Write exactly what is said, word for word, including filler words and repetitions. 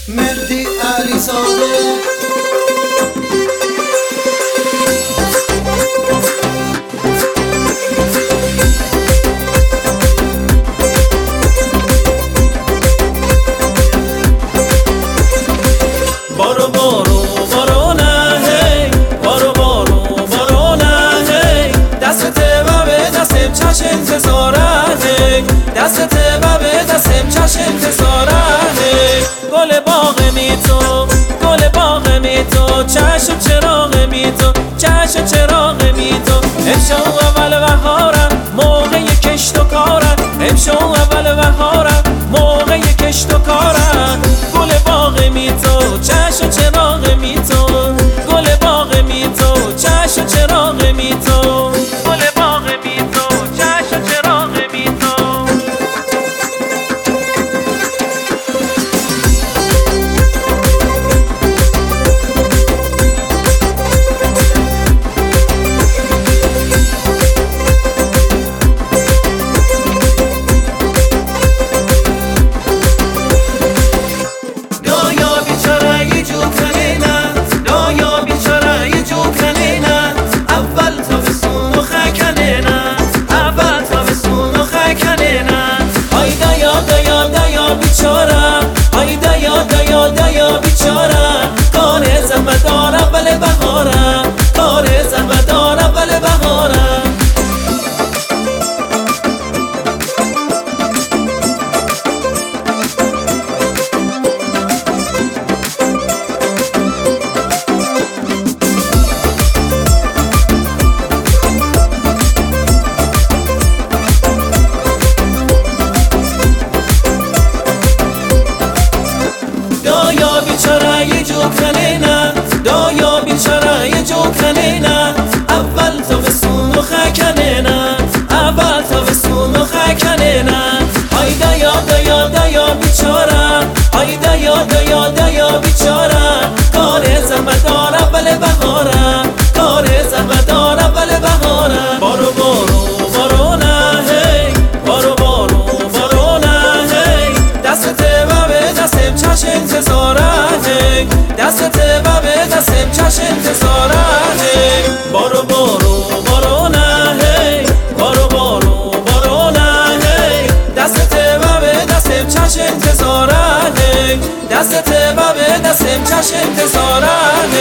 مهدی علی زاده. بارو بارو بارو نه هی، بارو بارو بارو نه هی، دستت و به دستم چش انتظاره، دستت و به دستم چش انتظاره. گل باغ می تو، گل باغ می تو، چشم چراغ می تو، چشم چراغ می تو. امشو اول بهارم موقع کشت و کارم، امشو اول بهارم موقع کشت و کارم. گل باغ می تو، چشم چراغ می تو، گل باغ می تو، چشم چراغ می تو، گل باغ می تو، چشم چراغ می تو. دایا بیچارم کار زحمت دارم بله بهارم، کار زحمت دارم بله بهارم. دایا بیچاره یه جو کنینا، دایا بیچاره یه جو کنینا، اول تا بسون و خکنینا، اول تا بسون و خکنینا. ای دایا دایا دایا بیچاره، ای دایا دایا دایا بیچاره، کار زحمت دارم بله بهارم، کار زحمت دارم بله بهارم. بارو بارو بارو نه هی، بارو بارو بارو نه هی، دستت و به دستم چش انتظاره، دستت و به دستم چش انتظاره. بارو بارو بارو نه هی، بارو بارو بارو نه هی، دستت و به دستم چش انتظاره، دستت و به دستم چش انتظاره.